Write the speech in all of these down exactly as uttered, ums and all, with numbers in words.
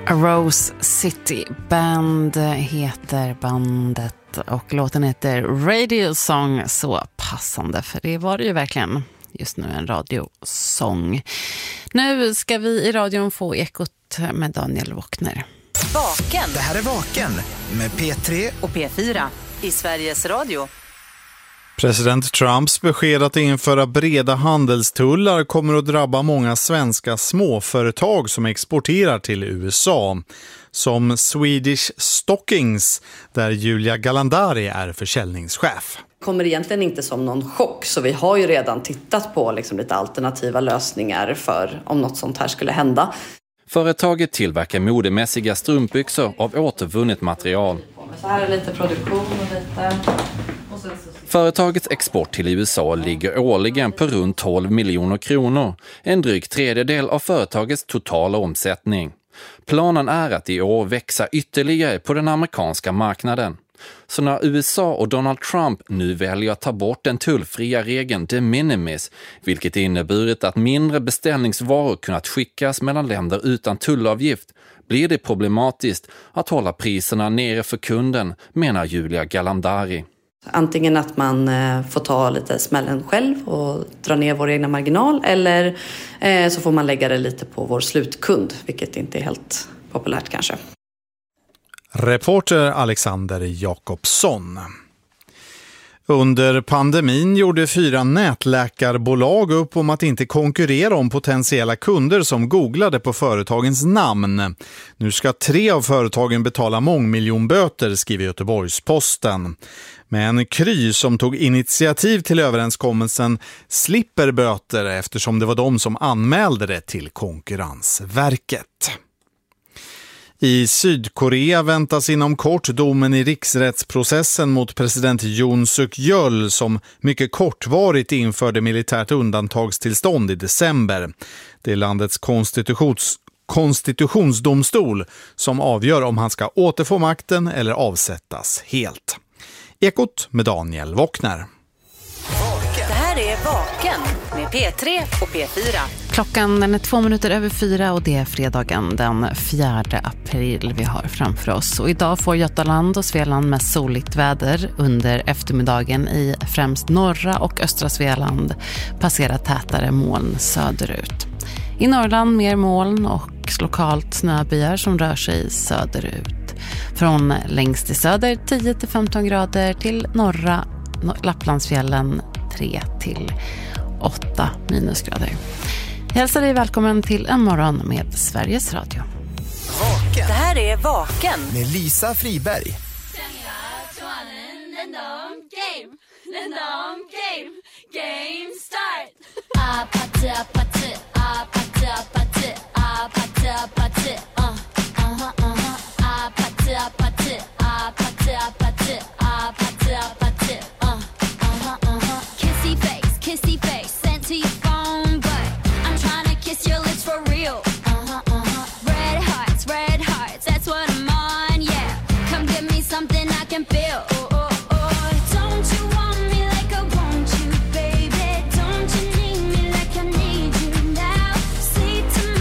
Rose City Band heter bandet och låten heter Radio Song, så passande för det var det ju verkligen just nu, en radiosång. Nu ska vi i radion få Ekot med Daniel Wockner. Vaken. Det här är Vaken med P tre och P fyra i Sveriges Radio. President Trumps besked att införa breda handelstullar kommer att drabba många svenska småföretag som exporterar till U S A. Som Swedish Stockings, där Julia Galandari är försäljningschef. Kommer egentligen inte som någon chock, så vi har ju redan tittat på liksom lite alternativa lösningar för om något sånt här skulle hända. Företaget tillverkar modemässiga strumpbyxor av återvunnet material. Så här är lite produktion och lite... Företagets export till U S A ligger årligen på runt tolv miljoner kronor, en dryg tredjedel av företagets totala omsättning. Planen är att i år växa ytterligare på den amerikanska marknaden. Så när U S A och Donald Trump nu väljer att ta bort den tullfria regeln de minimis, vilket inneburit att mindre beställningsvaror kunnat skickas mellan länder utan tullavgift, blir det problematiskt att hålla priserna nere för kunden, menar Julia Galandari. Antingen att man får ta lite smällen själv och dra ner vår egna marginal, eller så får man lägga det lite på vår slutkund, vilket inte är helt populärt kanske. Reporter Alexander Jakobsson. Under pandemin gjorde fyra nätläkarbolag upp om att inte konkurrera om potentiella kunder som googlade på företagens namn. Nu ska tre av företagen betala mångmiljonböter, skriver Göteborgs-Posten. Men Kry, som tog initiativ till överenskommelsen, slipper böter eftersom det var de som anmälde det till Konkurrensverket. I Sydkorea väntas inom kort domen i riksrättsprocessen mot president Yoon Suk Yeol som mycket kortvarigt införde militärt undantagstillstånd i december. Det är landets konstitutions konstitutionsdomstol som avgör om han ska återfå makten eller avsättas helt. Ekot med Daniel Wockner. Det här är Vaken med P tre och P fyra. Klockan den är två minuter över fyra och det är fredagen den fjärde april vi har framför oss. Och idag får Götaland och Svealand med soligt väder under eftermiddagen i främst norra och östra Svealand passera tätare moln söderut. I Norrland mer moln och lokalt snöbyar som rör sig söderut. Från längst i söder tio till femton grader till norra Lapplandsfjällen tre till åtta minusgrader. Jag hälsar dig välkommen till en morgon med Sveriges Radio. Vaken. Det här är Vaken med Lisa Friberg. Game start. Ah, party, party, ah, party, party, ah, party, party, uh, uh-huh, uh-huh, ah, party, party, ah, party, party, ah, party, party, uh, uh-huh, uh-huh. Kissy face, kissy face, sent to your phone, but I'm trying to kiss your lips for real. Uh-huh, uh-huh. Red hearts, red hearts, that's what I'm on, yeah. Come give me something I can feel. Oh, oh, oh, don't you want me like I want you, baby? Don't you need me like I need you now? Say to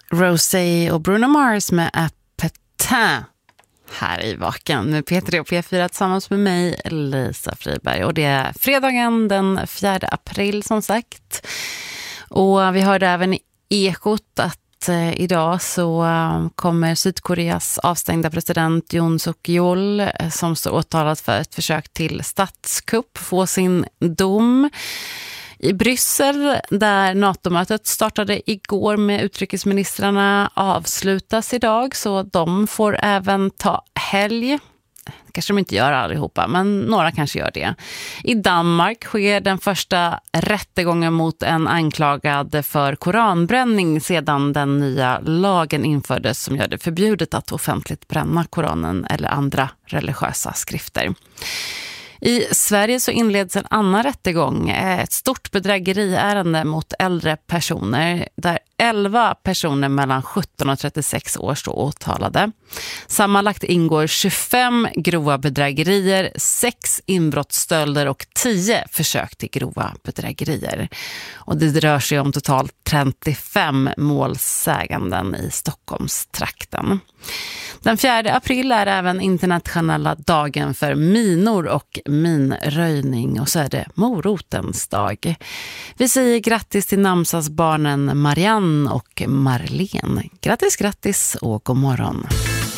Rosé och Bruno Mars med Appetit här i Vaken med P tre och P fyra tillsammans med mig, Lisa Friberg. Och det är fredagen den fjärde april som sagt. Och vi hörde även i Ekot att eh, idag så eh, kommer Sydkoreas avstängda president Yoon Suk-yeol eh, som står åtalad för ett försök till statskupp få sin dom. I Bryssel, där NATO-mötet startade igår med utrikesministrarna, avslutas idag så de får även ta helg. Kanske de inte gör allihopa, men några kanske gör det. I Danmark sker den första rättegången mot en anklagad för koranbränning sedan den nya lagen infördes som gör det förbjudet att offentligt bränna Koranen eller andra religiösa skrifter. I Sverige så inleds en annan rättegång, ett stort bedrägeriärende mot äldre personer där elva personer mellan sjutton och trettiosex år står åtalade. Sammanlagt ingår tjugofem grova bedrägerier, sex inbrottsstölder och tio försök till grova bedrägerier. Och det rör sig om totalt trettiofem målsäganden i Stockholmstrakten. Den fjärde april är även internationella dagen för minor och minröjning och så är det morotens dag. Vi säger grattis till namnsdagsbarnen Marianne och Marlene. Grattis, grattis och god morgon.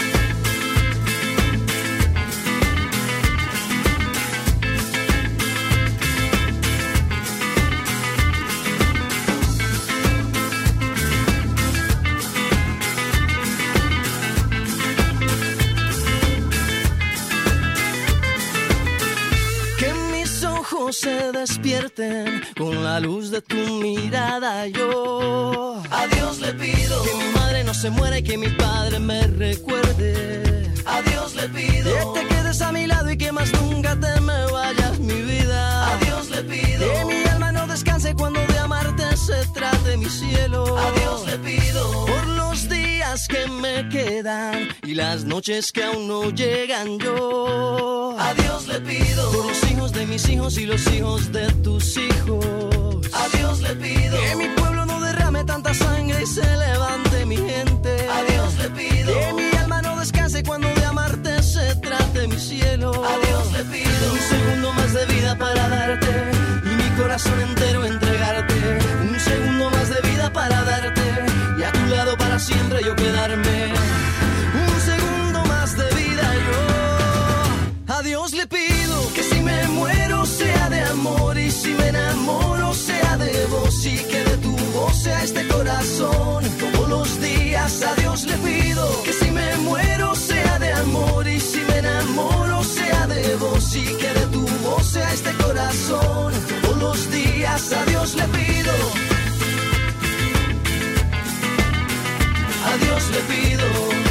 Se despierten con la luz de tu mirada. Yo a Dios le pido que mi madre no se muera y que mi padre me recuerde. A Dios le pido que te quedes a mi lado y que más nunca te me vayas, mi vida. A Dios le pido que mi alma no descanse cuando de amarte se trate mi cielo. A Dios le pido por los días que me quedan y las noches que aún no llegan. Yo a Dios le pido por los hijos de mis hijos y los hijos de tus hijos. A Dios le pido que mi pueblo no derrame tanta sangre y se levante mi gente. A Dios le pido que mi alma no descanse cuando de amarte se trate mi cielo. A Dios le pido un segundo más de vida para darte y mi corazón entero entregarte. Un segundo más de vida para darte y a tu lado para siempre yo quedarme. Un segundo más de vida yo a Dios le pido que si me muero sea de amor y si me enamoro sea de vos y que de tu voz sea este corazón. Todos los días a Dios le pido que si me muero sea de amor y si me enamoro sea de vos y que de tu voz sea este corazón. Todos los días a Dios le pido. A Dios le pido.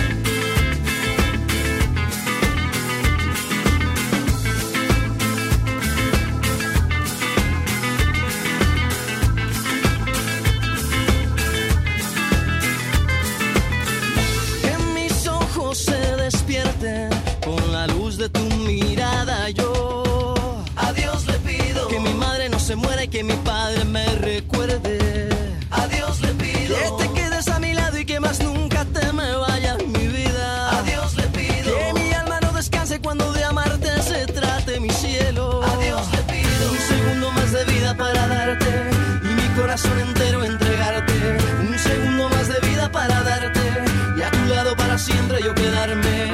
Con la luz de tu mirada yo a Dios le pido que mi madre no se muera y que mi padre me recuerde. A Dios le pido que te quedes a mi lado y que más nunca te me vayas, mi vida. A Dios le pido que mi alma no descanse cuando de amarte se trate mi cielo. A Dios le pido un segundo más de vida para darte y mi corazón entero entregarte. Un segundo más de vida para darte y a tu lado para siempre yo quedarme.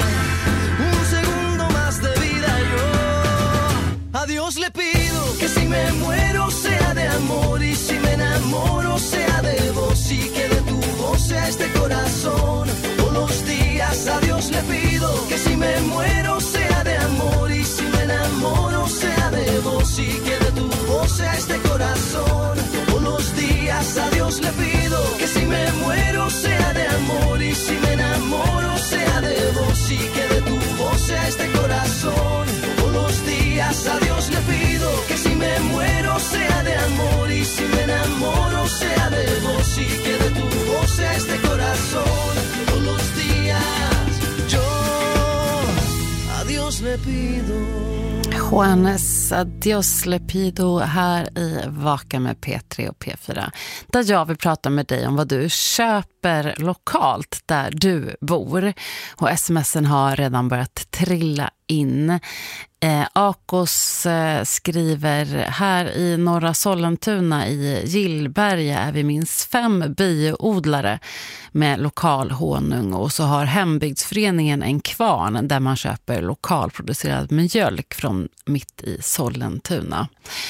A Dios le pido que si me muero sea de amor y si me enamoro sea de vos y que de tu voz sea este corazón. Todos los días a Dios le pido que si me muero sea de amor y si me enamoro sea de vos y que de tu voz sea este corazón. Todos los días a Dios le pido que si me muero sea de amor y si me enamoro sea de vos y que de tu voz sea este corazón. Todos los días a Dios le pido que si me muero sea de amor y si me enamoro sea de vos y que de tu voz sea este corazón. Todos los días yo a Dios le pido. Juanes Adios Lepido här i Vaken med P tre och P fyra. Där jag vill prata med dig om vad du köper lokalt där du bor. Och smsen har redan börjat trilla in. Eh, Akos eh, skriver här i norra Sollentuna i Gillberga är vi minst fem bioodlare med lokal honung, och så har hembygdsföreningen en kvarn där man köper lokalproducerad mjölk från mitt i Sollentuna.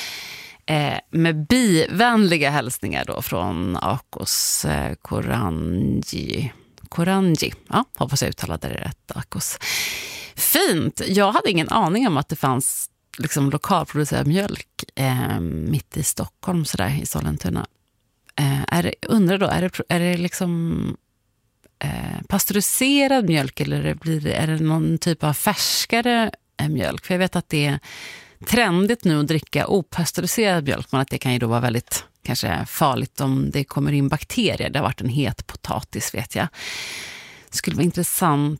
Eh, med bivänliga hälsningar då från Akos eh, Koranji. Koranji, ja, hoppas jag uttalade det rätt, Akos. Fint! Jag hade ingen aning om att det fanns liksom lokalproducerad mjölk eh, mitt i Stockholm, sådär i Sollentuna. Eh, är det, undrar då, är det, är det liksom eh, pasteuriserad mjölk eller är det, är det någon typ av färskare eh, mjölk? För jag vet att det är trendigt nu att dricka opastöriserad mjölk, men att det kan ju då vara väldigt kanske farligt om det kommer in bakterier. Det har varit en het potatis, vet jag. Det skulle vara intressant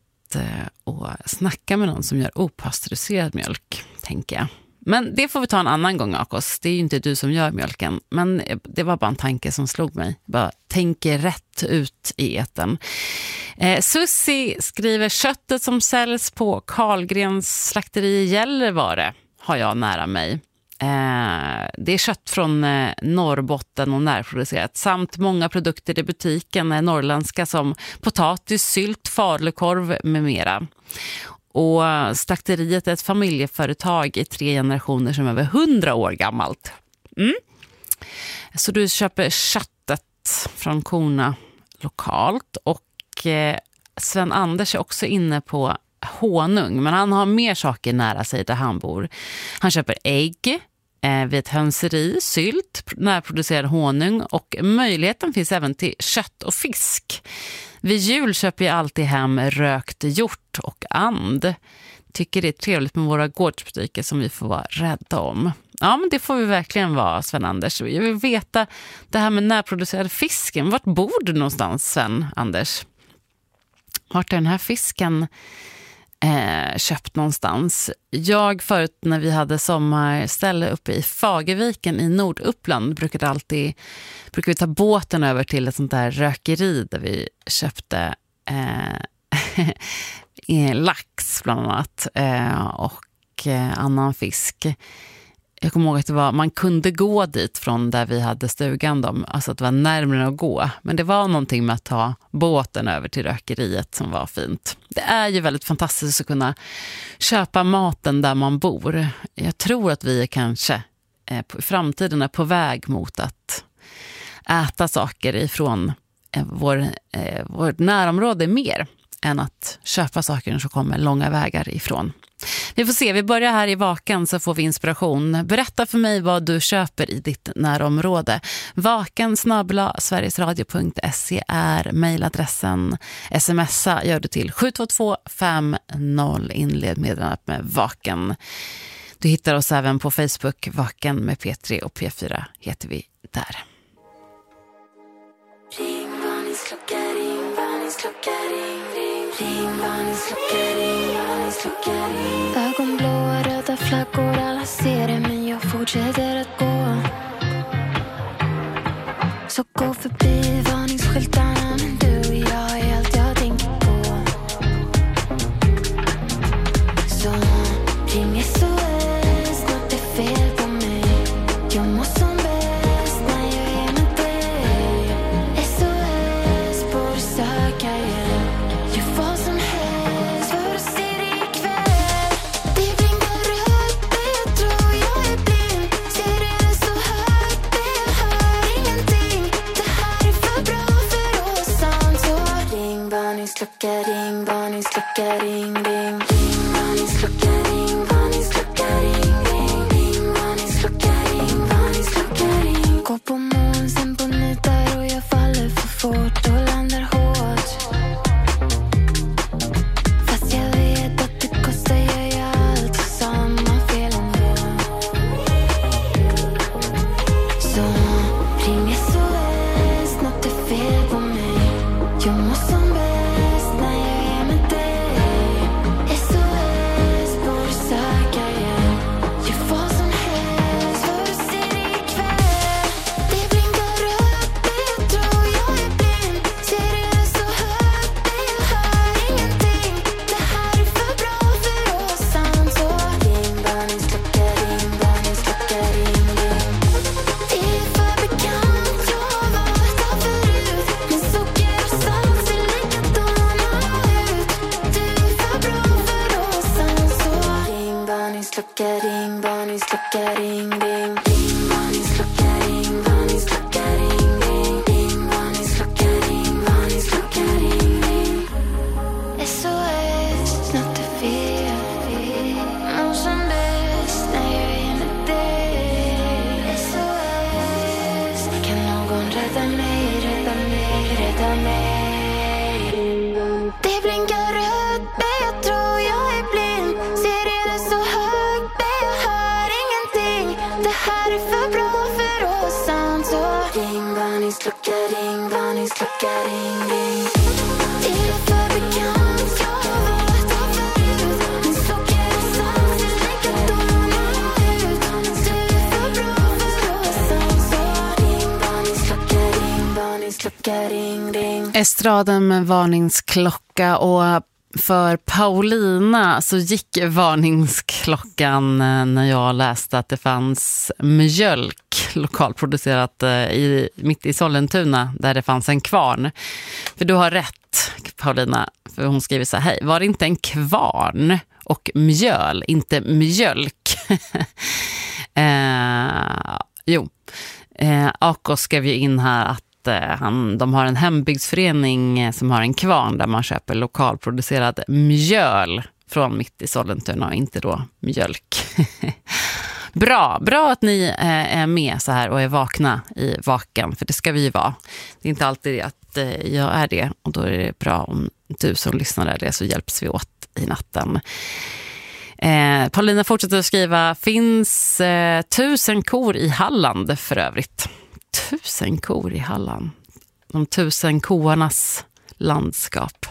att snacka med någon som gör opastöriserad mjölk, tänker jag. Men det får vi ta en annan gång, Akos. Det är ju inte du som gör mjölken. Men det var bara en tanke som slog mig. Bara tänker rätt ut i eten. Eh, Sussi skriver köttet som säljs på Karlgrens slakteri i Gällivare har jag nära mig. Eh, det är kött från eh, Norrbotten och närproducerat. Samt många produkter i butiken är norrländska som potatis, sylt, falukorv med mera. Och slakteriet är ett familjeföretag i tre generationer som är över hundra år gammalt. Mm. Så du köper köttet från korna lokalt. Och eh, Sven Anders är också inne på honung, men han har mer saker nära sig där han bor. Han köper ägg eh, vid ett hönseri, sylt, närproducerad honung, och möjligheten finns även till kött och fisk. Vid jul köper jag alltid hem rökt hjort och and. Tycker det är trevligt med våra gårdsbutiker som vi får vara rädda om. Ja, men det får vi verkligen vara, Sven Anders. Jag vill veta det här med närproducerad fisken. Vart bor du någonstans, Sven Anders? Vart är den här fisken Eh, köpt någonstans? Jag förut när vi hade sommarställe uppe i Fagerviken i Norduppland brukade alltid brukade vi ta båten över till ett sånt där rökeri där vi köpte eh, lax bland annat eh, och eh, annan fisk. Jag kommer ihåg att det var, man kunde gå dit från där vi hade stugan dem, alltså att det var närmare att gå. Men det var någonting med att ta båten över till rökeriet som var fint. Det är ju väldigt fantastiskt att kunna köpa maten där man bor. Jag tror att vi är kanske eh, på, i framtiden är på väg mot att äta saker ifrån eh, vår, eh, vårt närområde mer än att köpa saker som kommer långa vägar ifrån. Vi får se, vi börjar här i Vaken så får vi inspiration. Berätta för mig vad du köper i ditt närområde. Vaken snabel-a sverigesradio punkt se är mejladressen. Smsa gör du till sju två två fem noll, inled meddelandet med Vaken. Du hittar oss även på Facebook, Vaken med P tre och P fyra heter vi där. Ring varningsklocka, ring varningsklocka, ring, ring, ring varningsklocka, ring varningsklocka, ring. Ögonblåa, röda flaggor, alla ser det men jag fortsätter att gå. Så gå förbi varningsskyltarna, men du och jag är allt jag tänker på. Så ring S O S, något är fel på mig. Jag mår som bäst när jag är med dig. S O S, borde söka igen. Gör vad som helst för att se dig ikväll. Det blinkar rött, jag tror jag är blind. Ser det så högt, jag hör ingenting. Det här är för bra för oss sant. Så ring varningsklocka, ring varningsklocka, ring, ring, ring varningsklocka, ring varningsklocka, ring, ring, ring varningsklocka, ring varningsklocka, ring. Gå på mån, sen på nitar och jag faller för fort och landar hårt. Fast jag vet att det kostar, jag gör allt och samma fel ändå. Så ring S O S, något är fel på mig. Jag mår som bäst när jag är med dig. S O S, borde söka klocka ring, ring. Är det för bekant så vet jag förut. Min klocka är sant, likadana ut. Du är för bra för att vara sant. Så ring, varningsklocka, ring, varningsklocka, ring, ring. Estraden med varningsklocka, och för Paulina så gick varningsklockan när jag läste att det fanns mjölk lokalproducerat i, mitt i Sollentuna där det fanns en kvarn. För du har rätt, Paulina, för hon skriver så här: hej, var det inte en kvarn och mjöl, inte mjölk? eh, jo, eh, Akos skrev ju in här att Han, de har en hembygdsförening som har en kvarn där man köper lokalproducerad mjöl från mitt i Sollentuna och inte då mjölk. Bra, bra att ni är med så här och är vakna i vaken, för det ska vi ju vara. Det är inte alltid att jag är det, och då är det bra om du som lyssnar är det, så hjälps vi åt i natten. Eh, Paulina fortsätter att skriva: finns eh, tusen kor i Halland för övrigt. Tusen kor i Halland. De tusen koarnas landskap.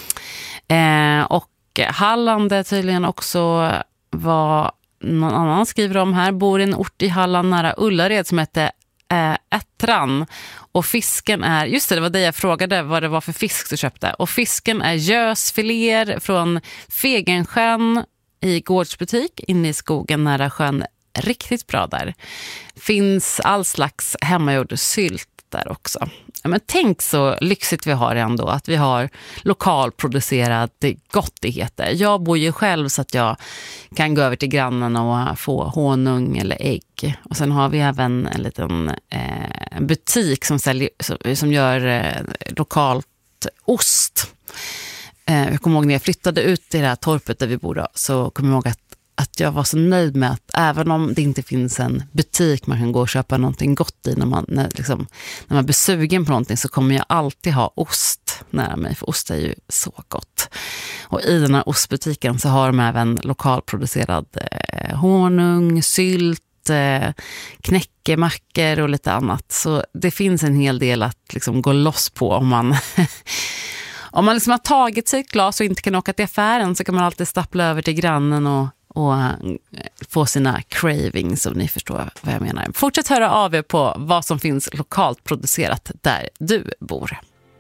Eh, och Halland är tydligen också vad någon annan skriver om här. Bor i en ort i Halland nära Ullared som heter eh, Ättran. Och fisken är, just det, det var det jag frågade vad det var för fisk du köpte. Och fisken är gösfiléer från Fegensjön i gårdsbutik inne i skogen nära sjön. Riktigt bra där. Finns all slags hemmagjord sylt där också. Ja, men tänk så lyxigt vi har ändå, att vi har lokalproducerad gottigheter. Jag bor ju själv så att jag kan gå över till grannen och få honung eller ägg. Och sen har vi även en liten eh, butik som, säljer, som gör eh, lokalt ost. Eh, jag kommer ihåg när jag flyttade ut till det här torpet där vi bor då, så kommer jag ihåg att att jag var så nöjd med att även om det inte finns en butik man kan gå och köpa någonting gott i när man, när, liksom, när man blir sugen på någonting, så kommer jag alltid ha ost nära mig, för ost är ju så gott. Och i den här ostbutiken så har de även lokalproducerad eh, honung, sylt, eh, knäckemackor och lite annat. Så det finns en hel del att liksom gå loss på om man... Om man liksom har tagit sig ett glas och inte kan åka till affären, så kan man alltid stappla över till grannen och och få sina cravings, om ni förstår vad jag menar. Fortsätt höra av er på vad som finns lokalt producerat där du bor.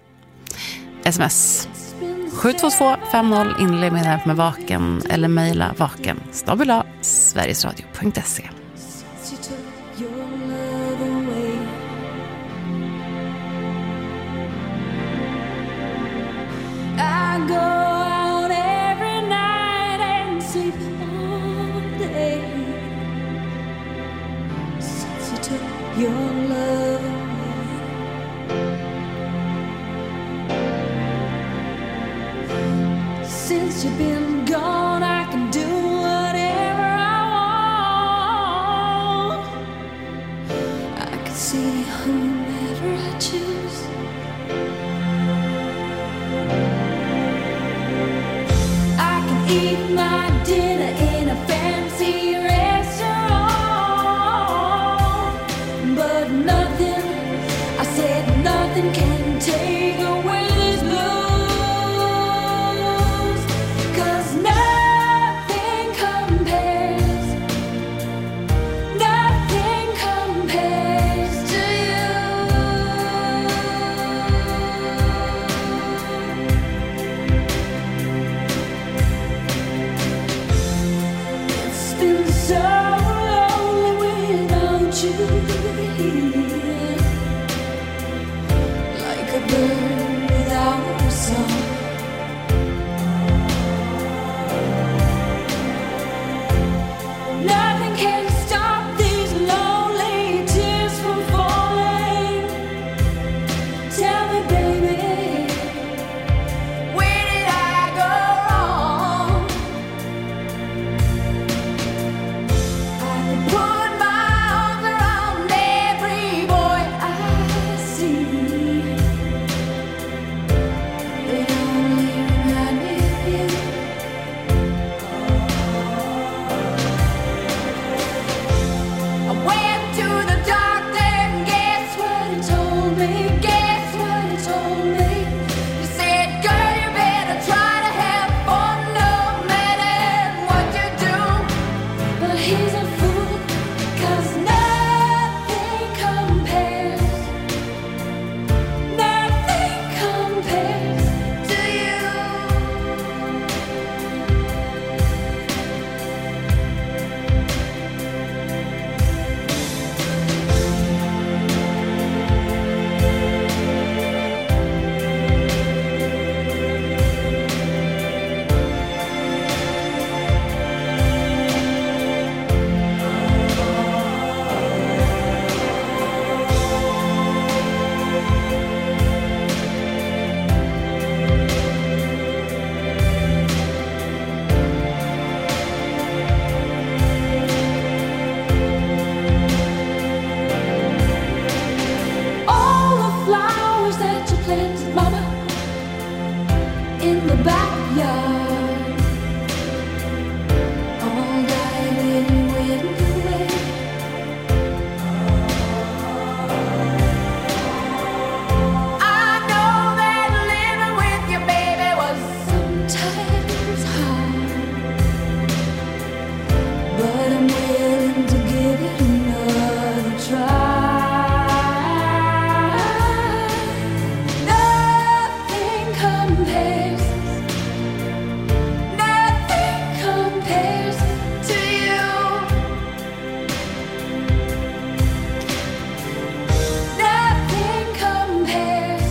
Sms sju två två fem noll, inled med med vaken eller mejla vaken snabel-a sverigesradio punkt se. I go out every night and sleep all day since you took your love away. Since you've been gone, I can do whatever I want. I can see whomever I choose. Eat my dinner in a fancy restaurant, but nothing, I said nothing can take away this blues, 'cause nothing compares, nothing compares to you. backyard. All night in wind away. I know that living with you, baby, was sometimes hard, but I'm willing to give it another try. Nothing compares, nothing compares to you. Nothing compares.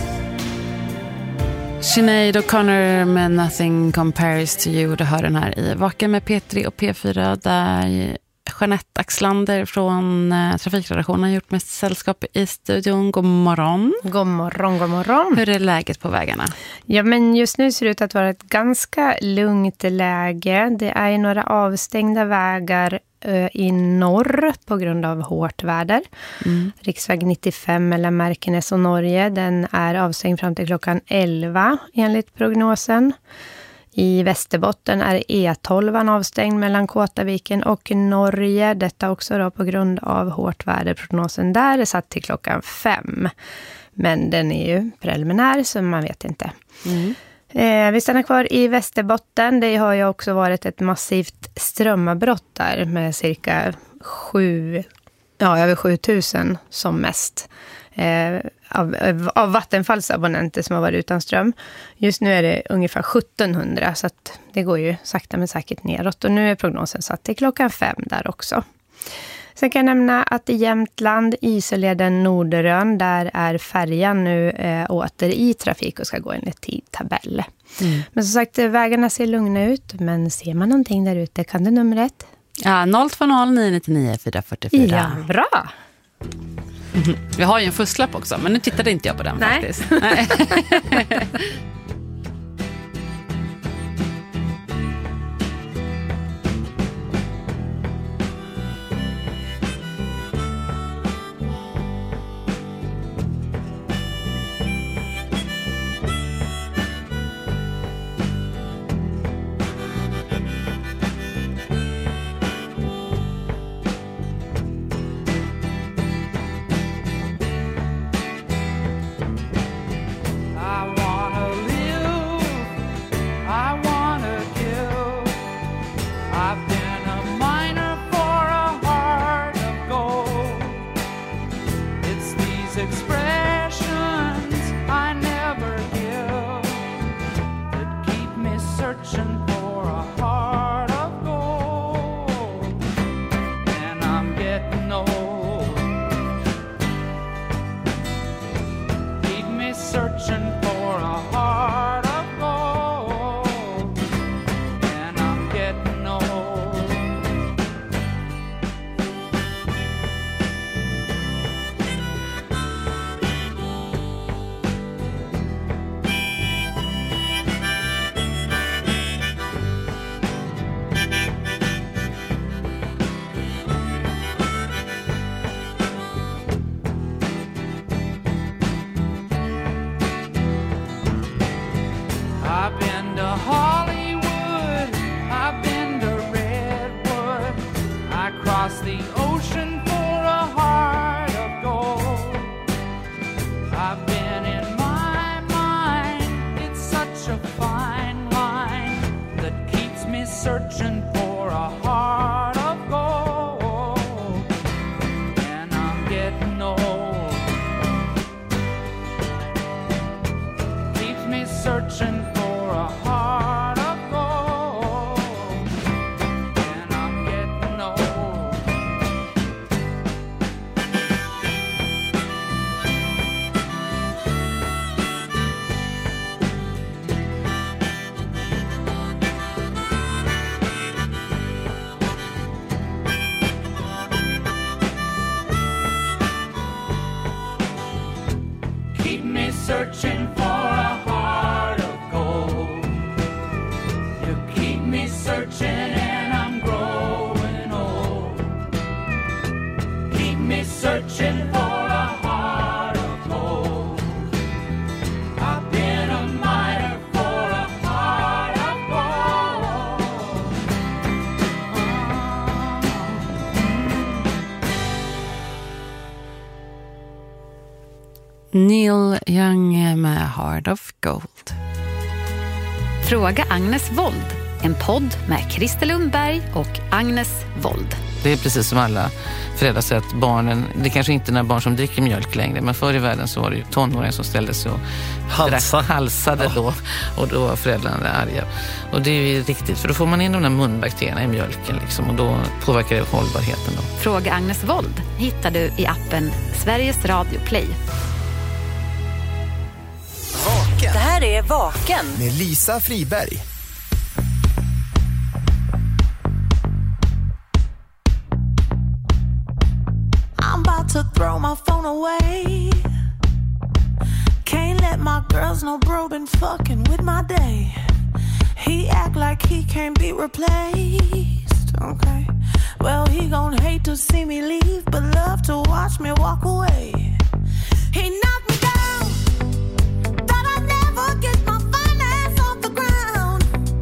Sinead O'Connor med Nothing Compares to You. Du hör den här i Vaken med P tre och P fyra där Jeanette Axlander från eh, Trafikredaktionen har gjort med sällskap i studion. God morgon. God morgon, god morgon. Hur är läget på vägarna? Ja, men just nu ser det ut att vara ett ganska lugnt läge. Det är ju några avstängda vägar eh, i norr på grund av hårt väder. Mm. Riksväg nittiofem mellan Märkenäs och Norge, den är avstängd fram till klockan elva enligt prognosen. I Västerbotten är E tolv avstängd mellan Kåtaviken och Norge. Detta också då på grund av hårt väder. Prognosen där är satt till klockan fem. Men den är ju preliminär så man vet inte. Mm. Eh, vi stannar kvar i Västerbotten. Det har ju också varit ett massivt strömavbrott där med cirka sju, ja, över sjutusen som mest. Eh, av, av Vattenfalls abonnenter som har varit utan ström. Just nu är det ungefär sjuttonhundra så att det går ju sakta men säkert neråt. Och nu är prognosen satt till klockan fem där också. Sen kan jag nämna att i Jämtland, Isoleden Norderön, där är färjan nu eh, åter i trafik och ska gå enligt tidtabell. Mm. Men som sagt, vägarna ser lugna ut, men ser man någonting där ute kan det numret. Ja, noll två noll nio nio nio fyra fyra fyra. Ja, bra! Mm. Vi har ju en fusklapp också, men nu tittade inte jag på den. Nej. Faktiskt. Nej. Searching for a heart of gold. Neil Young med Heart of Gold. Fråga Agnes Wold. En podd med Christer Lundberg och Agnes Wold. Det är precis som alla föräldrar säger att barnen, det är kanske inte när barn som dricker mjölk längre, men förr i världen så var det ju tonåringar som ställde sig och Halsa. halsade Ja. då, och då var föräldrarna arga. Och det är ju riktigt, för då får man in de där munbakterierna i mjölken liksom, och då påverkar det hållbarheten då. Fråga Agnes Wold hittar du i appen Sveriges Radio Play. Vaken Det här är Vaken. med Lisa Friberg. I'm about to throw my phone away. Can't let my girls know bro been fucking with my day. He act like he can't be replaced. Okay, well he gon' hate to see me leave, but love to watch me walk away. He knocked me down, thought I'd never get my finance off the ground.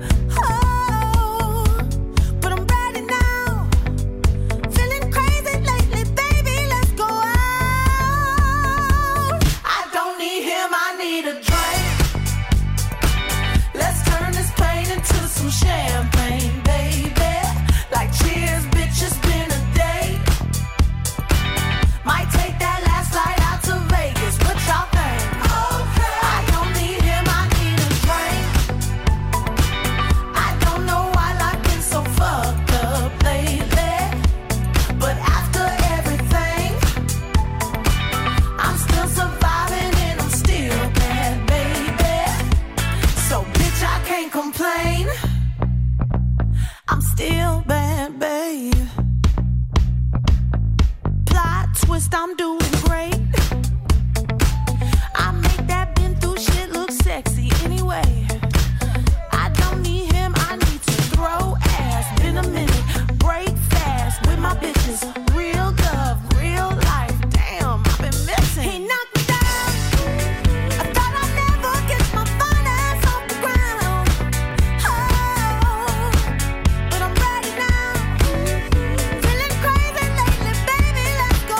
Oh, but I'm ready now. Feeling crazy lately, baby, let's go out. I don't need him, I need a drink. Let's turn this pain into some champagne, baby. Like cheers, bitch, it's been a day. Might take that last flight out to Vegas, what y'all think? Okay. I don't need him, I need a drink. I don't know why life been so fucked up lately, but after everything, I'm still surviving and I'm still bad, baby. So bitch, I can't complain. I'm still bad, babe. Plot twist, I'm doing great. I make that been through shit look sexy anyway. I don't need him, I need to throw ass. Been a minute, break fast with my bitches. Real love, real life. Damn, I've been missing. He knocked me down. I thought I'd never get my finance off the ground. Oh, but I'm ready now. Feeling crazy lately, baby, let's go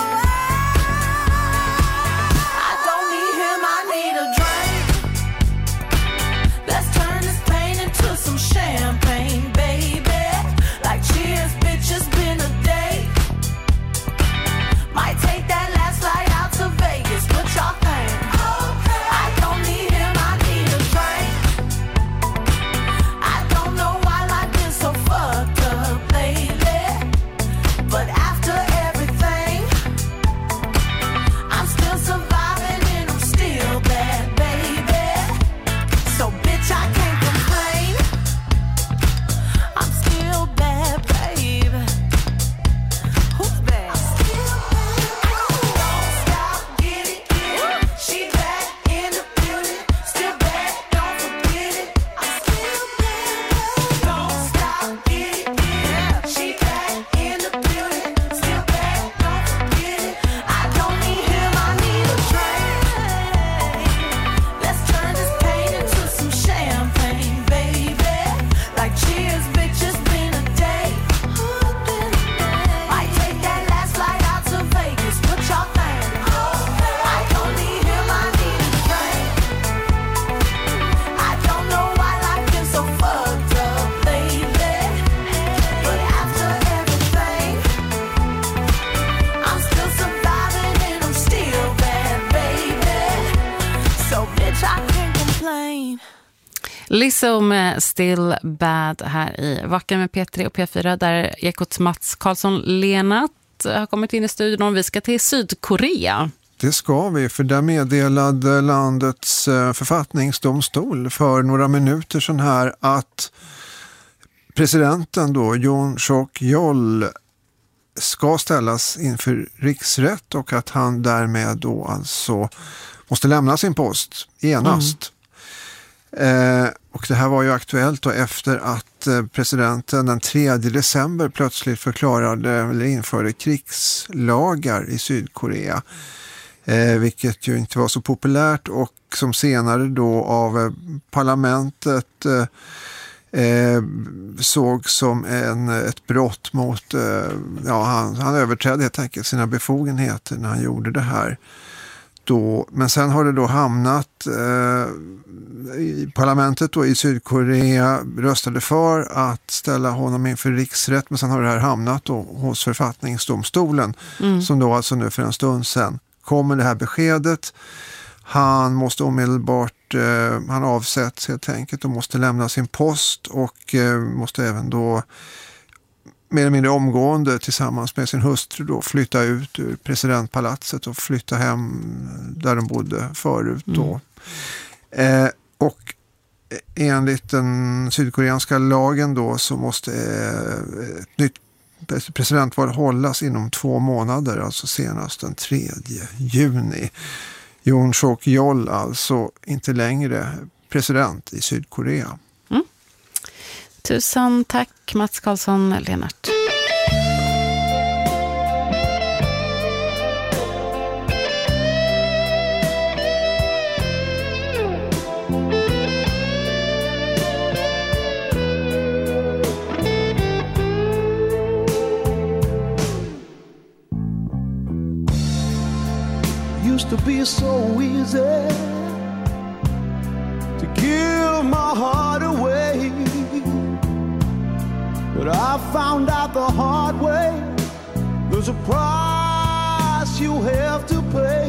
out. I don't need him, I need a drink. Let's turn this pain into some champagne, baby. Like cheers, bitch, it's been a day. Might take that last flight out to Vegas, what y'all think? I don't need him, I need a drink. I don't know why life been so fucked up lately, but after everything, I'm still surviving and I'm still bad, baby. So bitch, I can't complain. I'm still bad, baby. Who's bad? I'm still bad. Don't stop, get it, get it. She back in the building. Still bad, don't forget it. I'm still bad. Don't stop, get it, get it. She back in the building. Still bad, don't forget it. I don't need him, I need a drink. Let's turn this pain into some champagne, baby. Like cheers, bitch, it's been a day. Might take that last flight out to Vegas, what y'all think? I don't need him, I need a drink. I don't know why life been so fucked up lately, but after everything, I'm still surviving and I'm still bad, baby. So bitch, I can't complain. Lizzo med Still Bad här i Vaken med P tre och P fyra, där Ekots Mats Karlsson Lenat har kommit in i studion. Vi ska till Sydkorea. Det ska vi, för där meddelade landets eh, författningsdomstol för några minuter sedan här att presidenten då, Yoon Suk-yeol, ska ställas inför riksrätt och att han därmed då alltså måste lämna sin post genast. Eh, och det här var ju aktuellt då efter att eh, presidenten den tredje december plötsligt förklarade eller införde krigslagar i Sydkorea. Eh, vilket ju inte var så populärt och som senare då av eh, parlamentet eh, eh, såg som en, ett brott mot, eh, ja han, han överträdde helt enkelt sina befogenheter när han gjorde det här. då, men sen har det då hamnat eh, i parlamentet då i Sydkorea, röstade för att ställa honom inför riksrätt, men sen har det här hamnat då hos författningsdomstolen mm. som då alltså nu för en stund sedan kommer det här beskedet. Han måste omedelbart, eh, han avsätts helt enkelt och måste lämna sin post och eh, måste även då mer eller mindre omgående tillsammans med sin hustru då flytta ut ur presidentpalatset och flytta hem där de bodde förut då. Mm. Eh, och enligt den sydkoreanska lagen då så måste eh, ett nytt presidentval hållas inom två månader, alltså senast den tredje juni. Yoon Suk-yeol alltså inte längre president i Sydkorea. Mm. Tusen tack Mats Karlsson, Lennart. Used to be so easy to give my heart away, but I found out the hard way there's a price you have to pay.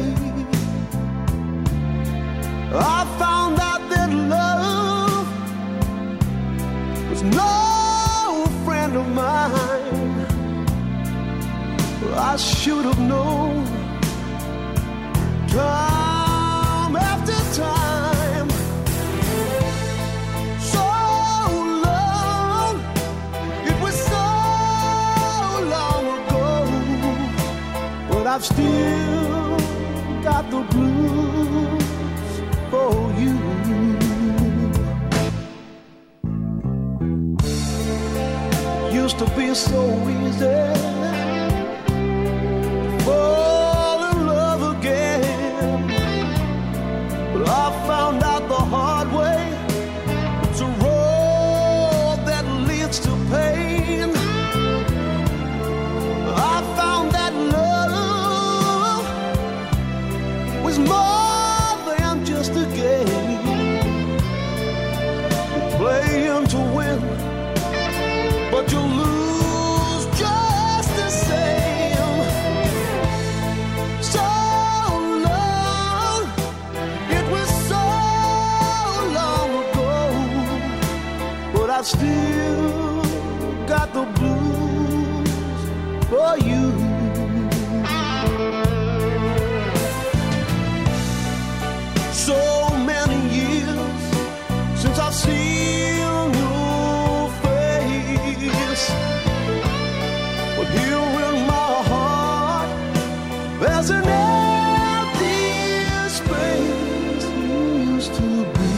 I found out that love was no friend of mine. I should have known time after time. So long, it was so long ago, but I've still got the blues for you. Used to be so easy fall in love again, but I found out the hard way it's a road that leads to pain. I found that love was more than just a game, playing to win, but you lose just the same. So long, it was so long ago, but I've still got the blues for you. So many years since I've seen your face, but here in my heart there's an empty space used to be.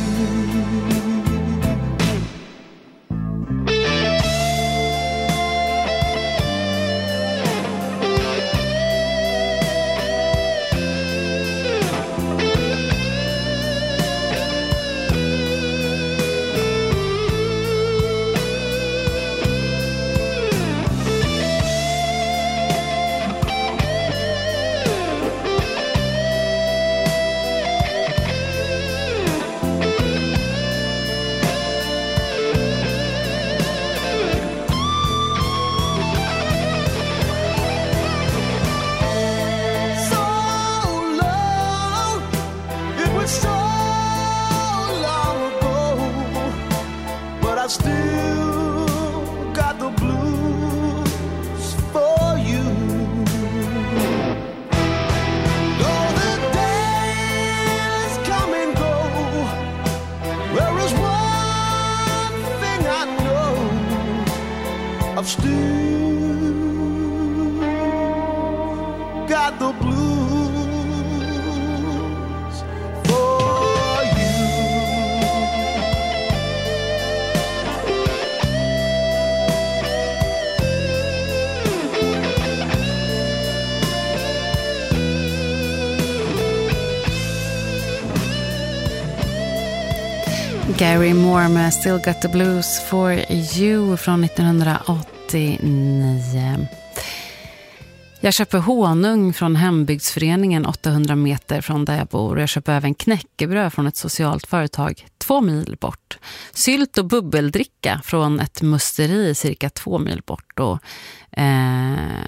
I've still got the blues for you. Gary Moore med Still Got the Blues for You från nittonhundraåttionio. Jag köper honung från hembygdsföreningen åttahundra meter från där jag bor. Och jag köper även knäckebröd från ett socialt företag två mil bort. Sylt och bubbeldricka från ett musteri cirka två mil bort. Och eh,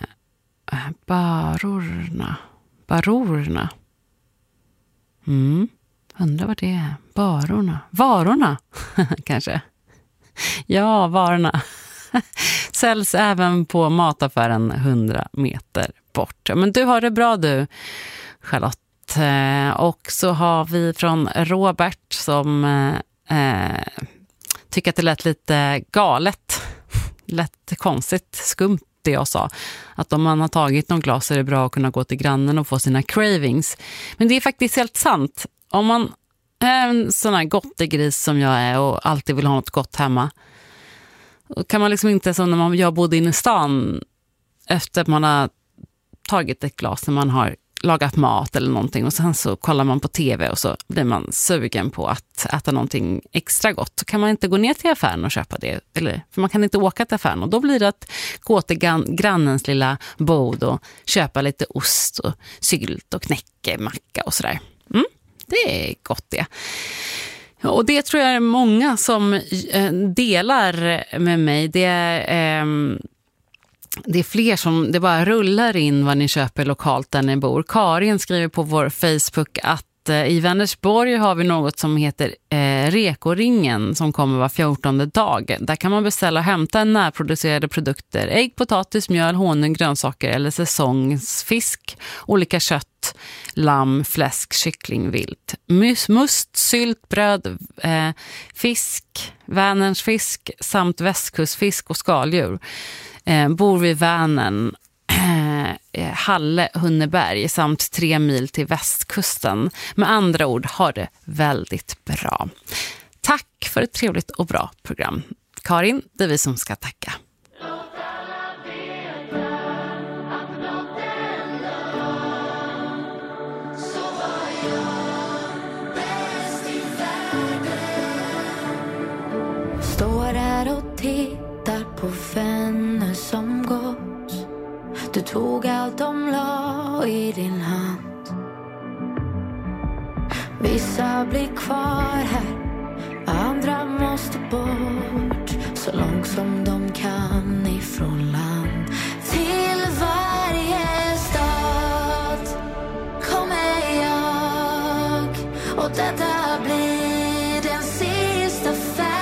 barorna. Barorna. Mm. Undrar vad det är. Barorna. Varorna kanske. Ja, varorna. Säljs även på mataffären hundra meter bort. Men du har det bra du, Charlotte. Och så har vi från Robert som eh, tycker att det lät lite galet. Lät konstigt, skumt det jag sa. Att om man har tagit någon glas är det bra att kunna gå till grannen och få sina cravings. Men det är faktiskt helt sant. Om man är en sån här gottegris som jag är och alltid vill ha något gott hemma, kan man liksom inte, som när man, jag bodde inne i stan, efter att man har tagit ett glas när man har lagat mat eller någonting och sen så kollar man på tv och så blir man sugen på att äta någonting extra gott, så kan man inte gå ner till affären och köpa det, eller, för man kan inte åka till affären, och då blir det att gå till gran, grannens lilla bod och köpa lite ost och sylt och knäcke, macka och sådär. Mm, det är gott det. Och det tror jag är många som delar med mig. Det är, eh, det är fler som det bara rullar in vad ni köper lokalt där ni bor. Karin skriver på vår Facebook att eh, i Vänersborg har vi något som heter eh, Rekoringen som kommer var fjortonde dag. Där kan man beställa och hämta närproducerade produkter. Ägg, potatis, mjöl, honung, grönsaker eller säsongsfisk. Olika kött. Lamm, fläsk, kyckling, vilt, mus, must, sylt, bröd, eh, fisk, Vänerns fisk samt västkustfisk och skaldjur. Eh, bor vid Vänern, eh, Halle, Hunneberg samt tre mil till västkusten. Med andra ord har det väldigt bra. Tack för ett trevligt och bra program. Karin, det är vi som ska tacka. Står där och tittar på vänner som gått. Du tog allt de la i din hand. Vissa blir kvar här, andra måste bort. Så långt som de kan ifrån land. Till varje stad kommer jag, och detta blir den sista färden.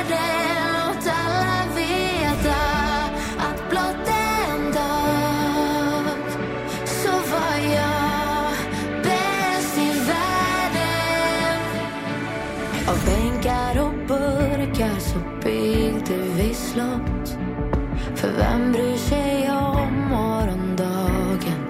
Av bänkar och burkar så byggde vi slott. För vem bryr sig om morgondagen?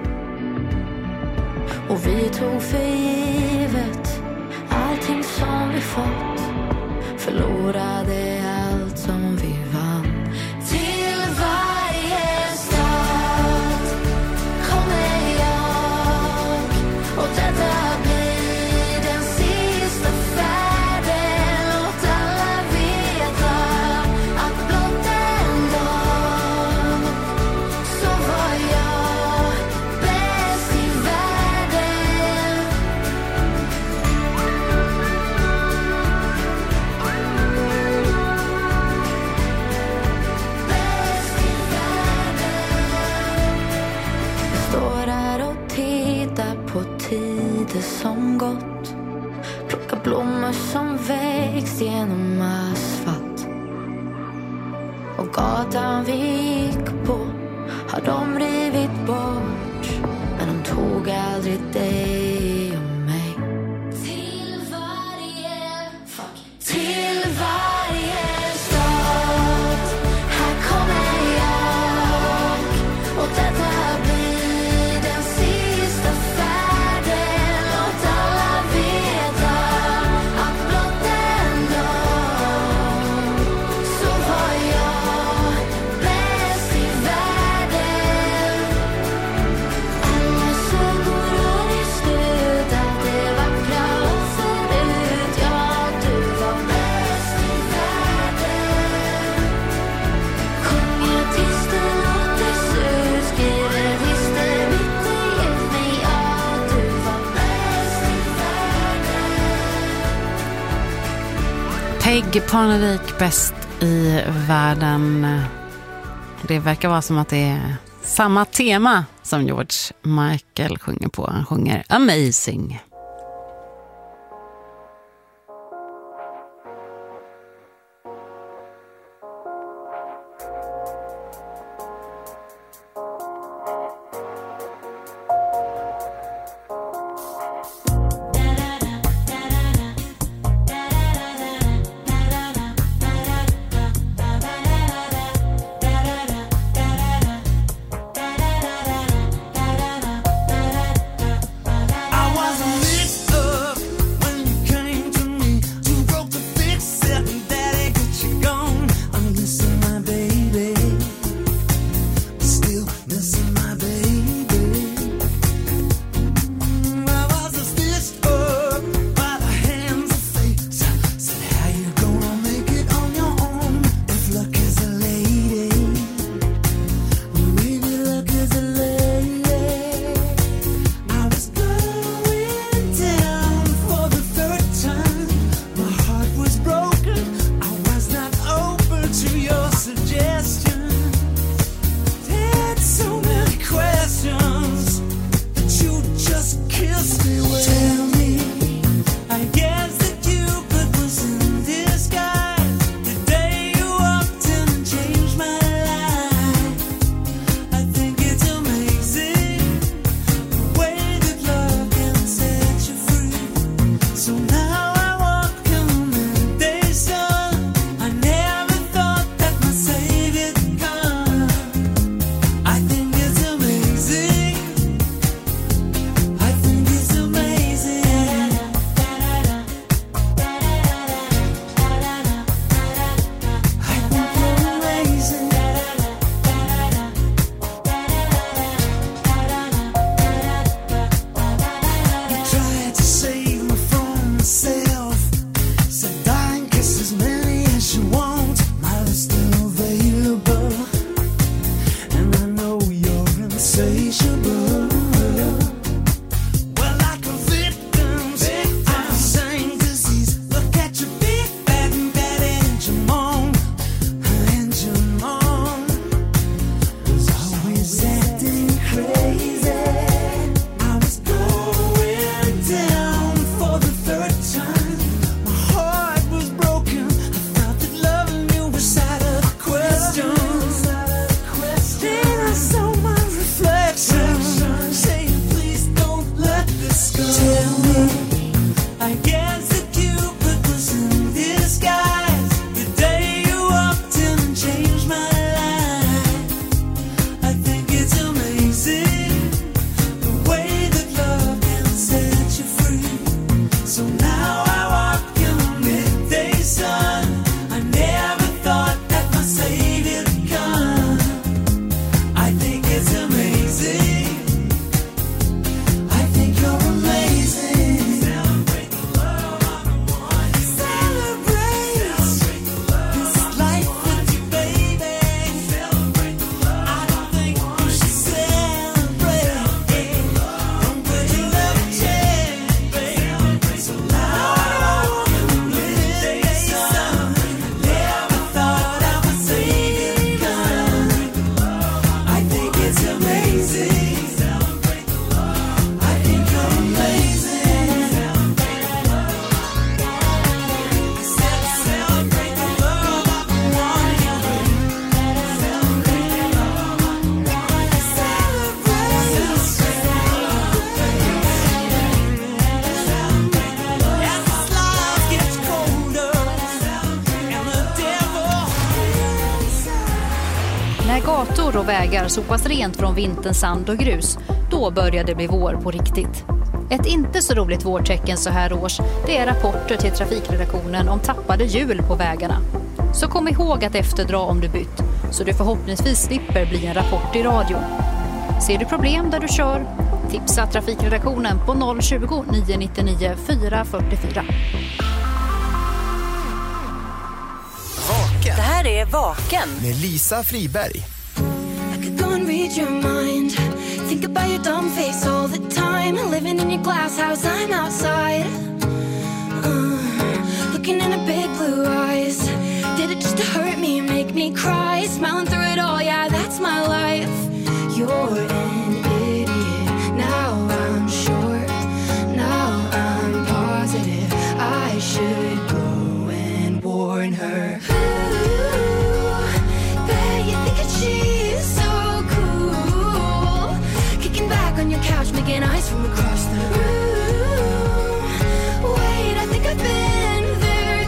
Och vi tog för givet allting som vi fått. Förlorade allt som vi vann. Till varje stad kommer jag, och detta blir den sista färden. Tider som gått, plocka blommor som växt genom asfalt. Och gatan vi gick på har de rivit bort, men de tog aldrig dig och mig. Till varje, fuck, till varje stad, här kommer jag, och detta blir den sista färden. Seguro eres Craig Parnevik, bäst i världen. Det verkar vara som att det är samma tema som George Michael sjunger på. Han sjunger Amazing. När gator och vägar sopas rent från vinterns sand och grus, då börjar det bli vår på riktigt. Ett inte så roligt vårtecken så här års, det är rapporter till trafikredaktionen om tappade hjul på vägarna. Så kom ihåg att efterdra om du bytt, så du förhoppningsvis slipper bli en rapport i radio. Ser du problem där du kör? Tipsa trafikredaktionen på noll tjugo, nio nittionio, fyra fyrtiofyra. Vaken. Det här är Vaken Med Lisa Friberg. I could go and read your mind. Think about your dumb face all the time. Living in your glass house, I'm outside. Uh, but looking in her big blue eyes. Did it just to hurt me and make me cry? Smiling through it all, yeah, that's my life. You're an idiot. Now I'm sure, now I'm positive I should go and warn her. Ooh, bet you think that she's so cool. Kicking back on your couch, making eyes from across the room. Wait, I think I've been there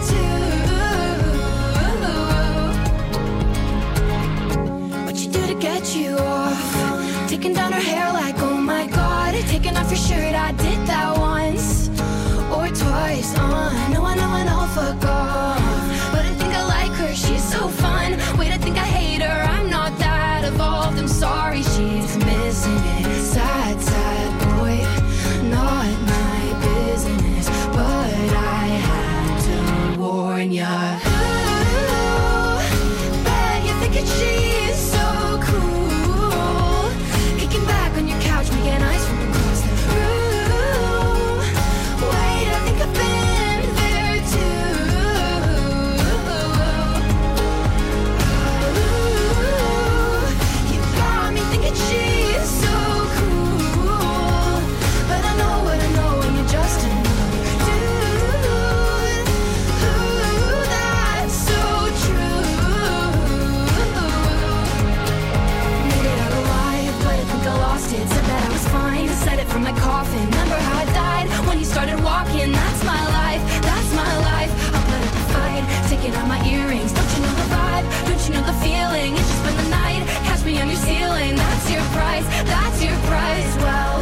too. What you do to get you off? Taking down her hair like, oh my god. Taking off your shirt, I did that once or twice. Uh, no, I know, I know, fuck off. But I think I like her, she's so fun. Wait, I think I hate her, I'm not that evolved. I'm sorry, she's missing it. Sad, sad boy, not my business. But I had to warn ya. Ooh, bet you think that she's so cool. Kicking back on your couch, making eyes from across the room. Wait, I think I've been there too. Ooh, you got me thinking she's so cool. But I know what I know when you're just another dude. Ooh, that's so true. Made it out alive, but I think I lost it. Said that I was fine, said it from my coffin. Remember how I died when you started walking? That's my life, that's my life. I'll put up a fight, taking out my earrings. Don't you know the vibe? Don't you know the feeling? It's just been the night, catch me on your ceiling. That's your price, that's your price. Well,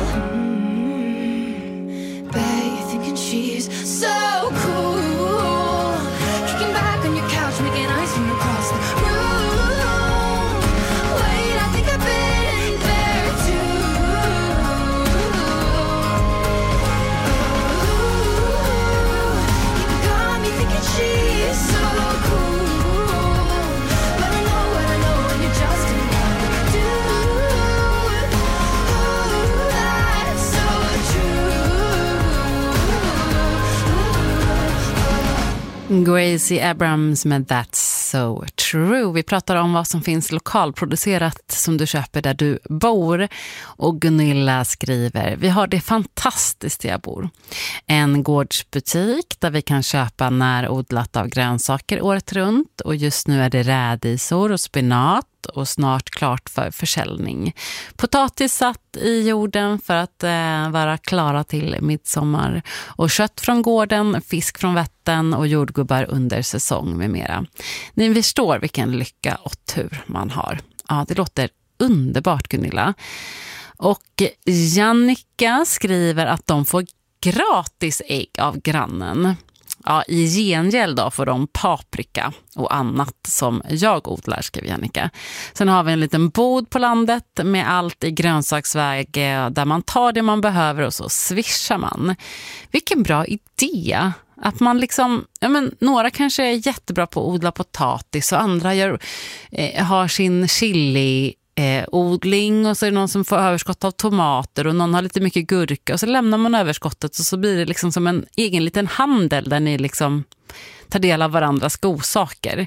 mm, bet you're thinking she's so cool. Kicking back on your couch, making eyes from across the room. Wait, I think I've been there too. You got me thinking she's so cool. But I know what I know when you're just another dude. Ooh, that's so true. Gracie Abrams med That's So True. Vi pratar om vad som finns lokalproducerat som du köper där du bor. Och Gunilla skriver: vi har det fantastiskt där jag bor. En gårdsbutik där vi kan köpa närodlat av grönsaker året runt. Och just nu är det rädisor och spinat och snart klart för försäljning. Potatis satt i jorden för att eh, vara klara till midsommar. Och kött från gården, fisk från Vättern och jordgubbar under säsong med mera. Ni förstår vilken lycka och tur man har. Ja, det låter underbart, Gunilla. Och Jannica skriver att de får gratis ägg av grannen. Ja, i gengäld då får de paprika och annat som jag odlar, skriver Jannica. Sen har vi en liten bod på landet med allt i grönsaksväg där man tar det man behöver och så swishar man. Vilken bra idé! Att man liksom, ja men några kanske är jättebra på att odla potatis och andra gör, eh, har sin chili Eh, odling och så är det någon som får överskott av tomater och någon har lite mycket gurka och så lämnar man överskottet och så blir det liksom som en egen liten handel där ni liksom tar del av varandras godsaker.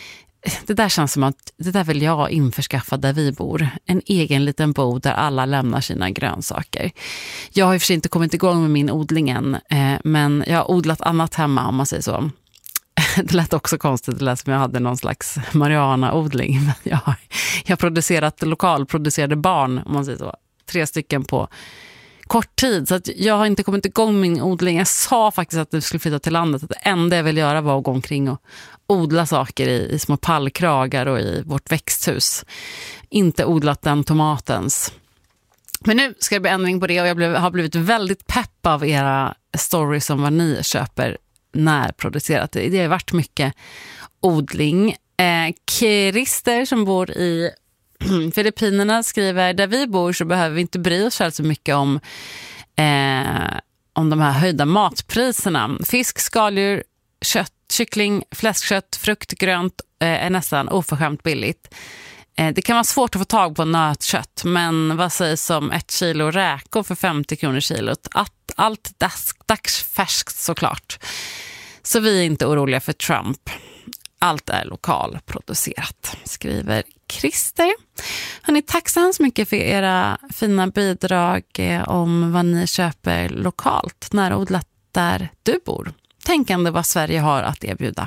Det där känns som att det där vill jag införskaffa där vi bor. En egen liten bod där alla lämnar sina grönsaker. Jag har i och för sig inte kommit igång med min odling än, eh, men jag har odlat annat hemma om man säger så. Det lät också konstigt, det lät som jag hade någon slags marijuana-odling. Men jag har, jag har producerat lokalproducerade barn, om man säger så. Tre stycken på kort tid. Så att jag har inte kommit igång med min odling. Jag sa faktiskt att du skulle flytta till landet. Att det enda jag vill göra var att gå omkring och odla saker i, i små pallkragar och i vårt växthus. Inte odlat den tomatens. Men nu ska det bli ändring på det och jag blev, har blivit väldigt pepp av era stories om vad ni köper närproducerat. Det har varit mycket odling. Eh, Christer som bor i Filippinerna skriver: där vi bor så behöver vi inte bry oss så mycket om eh, om de här höjda matpriserna. Fisk, skaldjur, kött, kyckling, fläskkött, frukt, grönt eh, är nästan oförskämt billigt. Eh, det kan vara svårt att få tag på nötkött, men vad sägs om ett kilo räkor för femtio kronor kilot? Att allt dags, dagsfärskt såklart. Så vi är inte oroliga för Trump. Allt är lokalproducerat, skriver Christer. Hörrni, tack så hemskt mycket för era fina bidrag om vad ni köper lokalt, närodlat där du bor. Tänkande vad Sverige har att erbjuda.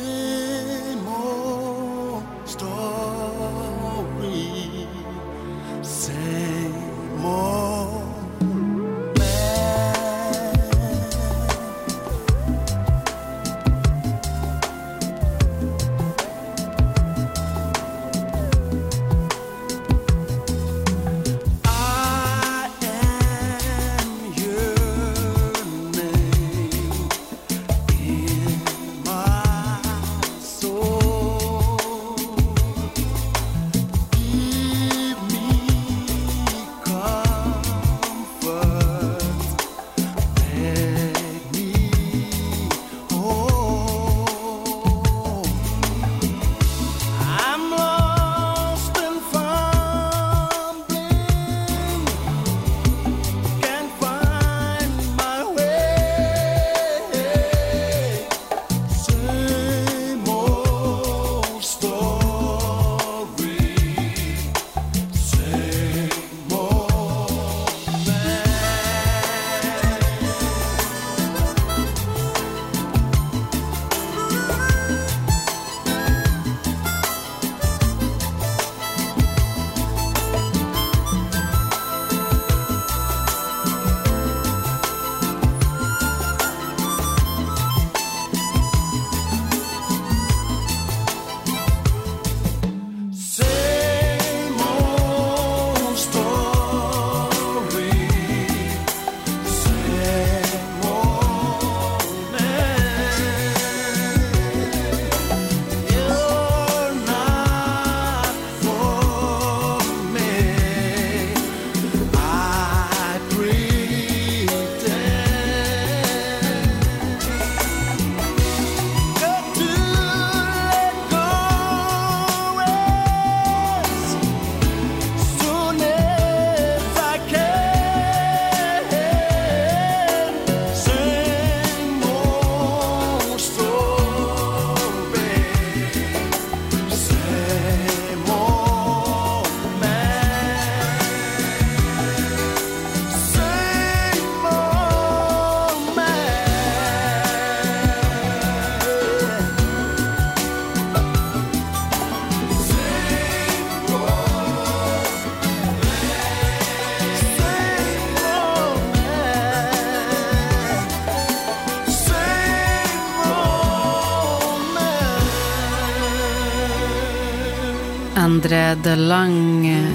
André DeLange.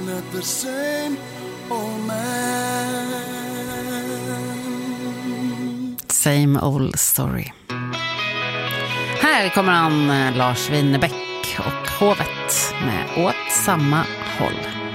Same old story. Här kommer han, Lars Winnerbäck och Hovet med Åt samma håll.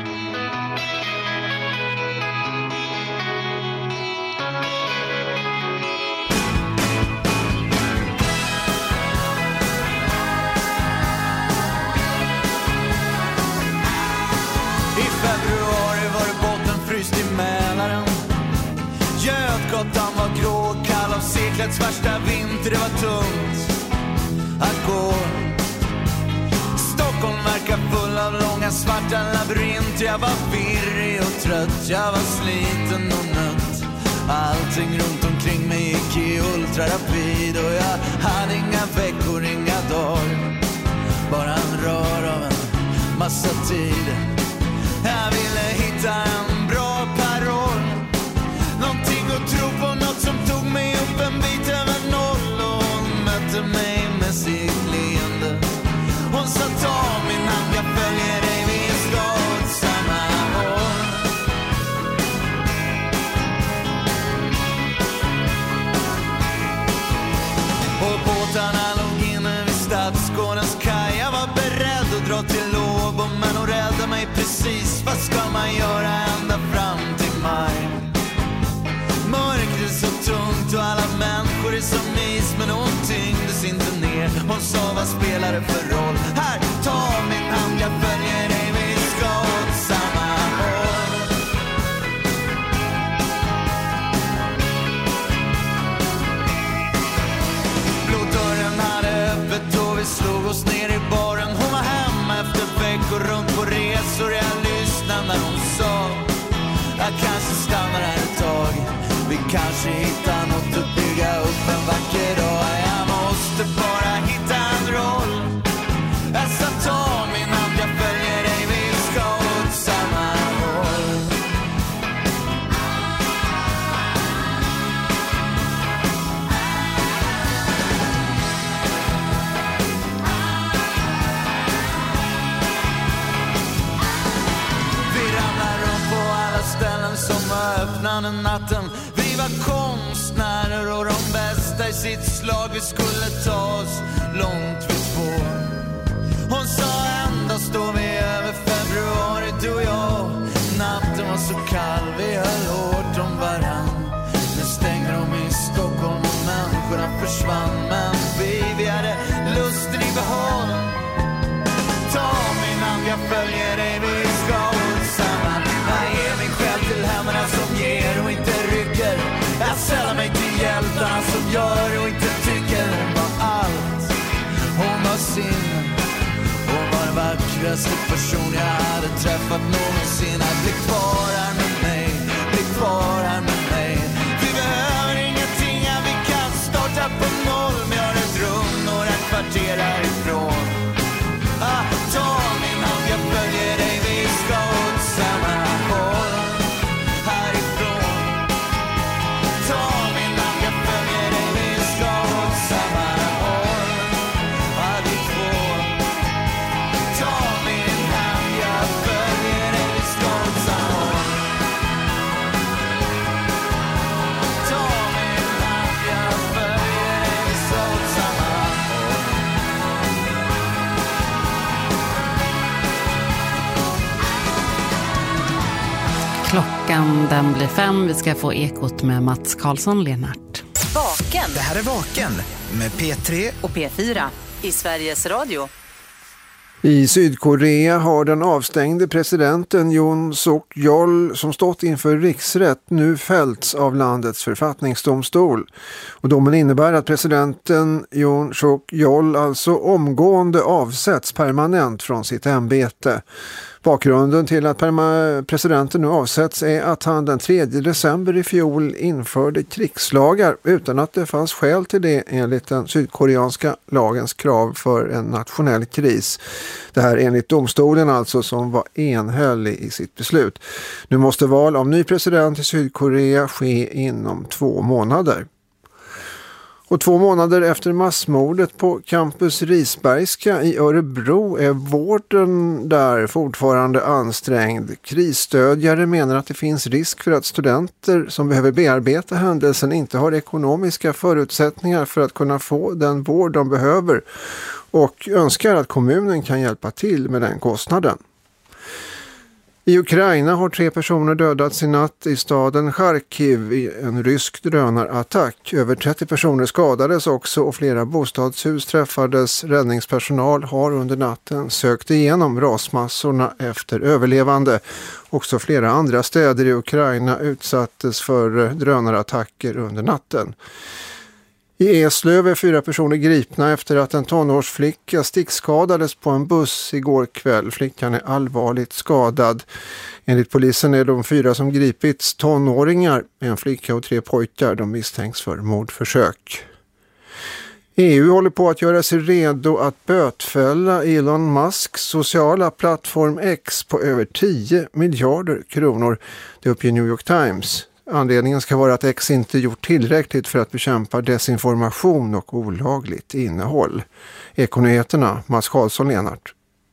Seklets värsta vinter, det var tungt att gå. Stockholm verkar full av långa svarta labyrinter. Jag var virrig och trött, jag var sliten och nött. Allting runt omkring mig gick i ultrarapid. Och jag hade inga veckor, inga dagar, bara en rör av en massa tid. Jag ville hitta en bra paroll, någonting att tro på, något som tog mig upp en bit över noll. Och hon mötte mig med sitt leende. Hon sa ta min hand, jag följer dig, vi ska åt samma håll. Och båtarna låg inne vid Stadsgårdens kaj. Jag var beredd att dra till Låbo, men hon räddade mig precis. Vad ska man göra ända fram till maj? Mörkret är så tungt och alla människor är som is, men hon tyngdes inte ner. Hon sa vad spelar det för roll? Här, ta min hand, jag följer dig, vi ska åt samma håll. oss ner i baren. Hon var hemma efter veckor runt på resor. Jag lyssnade när hon sa: jag kanske stannar här ett tag. Vi kanske hittar något att bygga upp en vacker dag. Jag måste bara hitta en roll. Jag sa ta min hand, jag följer dig. Vi ska åt samma håll. Vi ramlar runt på alla ställen som var öppna den natten. Vi var konstnärer och de bästa i sitt slag. Vi skulle ta oss långt vi två. Hon sa ändå står vi över februari, du och jag. Natten var så kall, vi höll hårt om varann. Nu stängde de i Stockholm och människorna försvann. Men vi, vi hade lusten i behåll. Ta min hand, jag följer dig, vi ska åt samman. Jag ger mig själv till händerna som ger och inte rycker. Jag säljer mig till hjältarna som gör och inte tycker. Hon var allt, hon var sin. Hon var den vackraste person jag hade träffat någonsin. Att bli kvar här med mig, bli kvar här med mig. Vi behöver ingenting, ja, vi kan starta på noll. Men jag har ett rum några kvarter härifrån. Ah, ta min hand, jag följer dig, vi ska åt samma håll. Härifrån. Ta min hand, jag följer dig, vi ska åt samma håll. Ah, vi två. Ta min hand, jag följer dig, vi ska åt samma håll. Ta min hand, jag följer dig, vi ska åt samma håll. Klockan den blir fem. Vi ska få ekot med Mats Karlsson Lenart. Vaken. Det här är Vaken med P tre och P fyra i Sveriges Radio. I Sydkorea har den avstängde presidenten Yoon Suk-yeol som stått inför riksrätt nu fällts av landets författningsdomstol. Och domen innebär att presidenten Yoon Suk-yeol alltså omgående avsätts permanent från sitt ämbete. Bakgrunden till att presidenten nu avsätts är att han den tredje december i fjol införde krigslagar utan att det fanns skäl till det enligt den sydkoreanska lagens krav för en nationell kris. Det här enligt domstolen alltså som var enhällig i sitt beslut. Nu måste val av ny president i Sydkorea ske inom två månader. Och två månader efter massmordet på campus Risbergska i Örebro är vården där fortfarande ansträngd. Krisstödjare menar att det finns risk för att studenter som behöver bearbeta händelsen inte har ekonomiska förutsättningar för att kunna få den vård de behöver och önskar att kommunen kan hjälpa till med den kostnaden. I Ukraina har tre personer dödats i natt i staden Charkiv i en rysk drönarattack. Över trettio personer skadades också och flera bostadshus träffades. Räddningspersonal har under natten sökt igenom rasmassorna efter överlevande. Också flera andra städer i Ukraina utsattes för drönarattacker under natten. I Eslöv är fyra personer gripna efter att en tonårsflicka stickskadades på en buss igår kväll. Flickan är allvarligt skadad. Enligt polisen är de fyra som gripits tonåringar, en flicka och tre pojkar. De misstänks för mordförsök. E U håller på att göra sig redo att bötfälla Elon Musks sociala plattform X på över tio miljarder kronor. Det uppger New York Times. Anledningen ska vara att X inte gjort tillräckligt för att bekämpa desinformation och olagligt innehåll. Ekonyheterna, Mats Karlsson Lenart.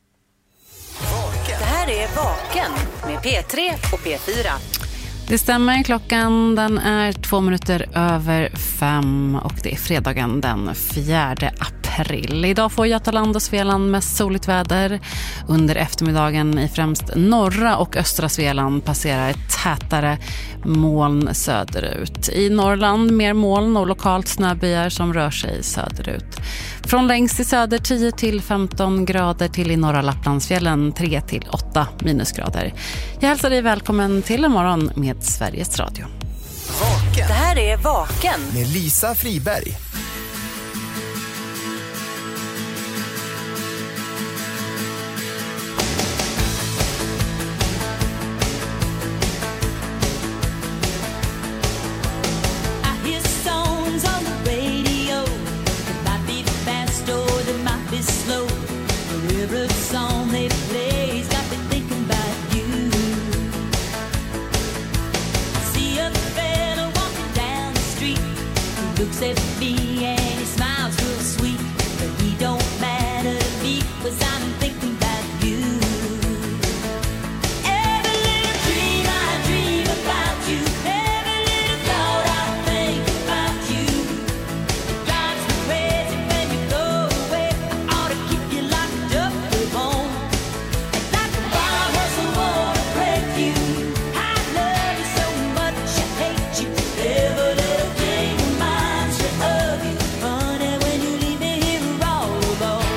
Det här är Vaken med P tre och P fyra. Det stämmer, klockan den är två minuter över fem och det är fredagen den fjärde april. Idag får Götaland och Svealand mest soligt väder. Under eftermiddagen i främst norra och östra Svealand passerar ett tätare moln söderut. I Norrland mer moln och lokalt snöbyar som rör sig söderut. Från längst i söder tio till femton grader till i norra Lapplandsfjällen tre till åtta minusgrader. Jag hälsar dig välkommen till en morgon med Sveriges Radio. Vaken. Det här är Vaken Med Lisa Friberg. is slow. Every song they play's got me thinking about you. I see a fella walking down the street who looks at me and he smiles real sweet, but he don't matter to me 'cause I'm thinking about you. Every little dream I dream about you, every little thought I think about you. It drives me crazy when you go away. I ought to keep you locked up at home. And like a wild horse, I wanna break you. I love you so much, I hate you. Every little thing reminds me of you. Honey, when you leave me here all alone.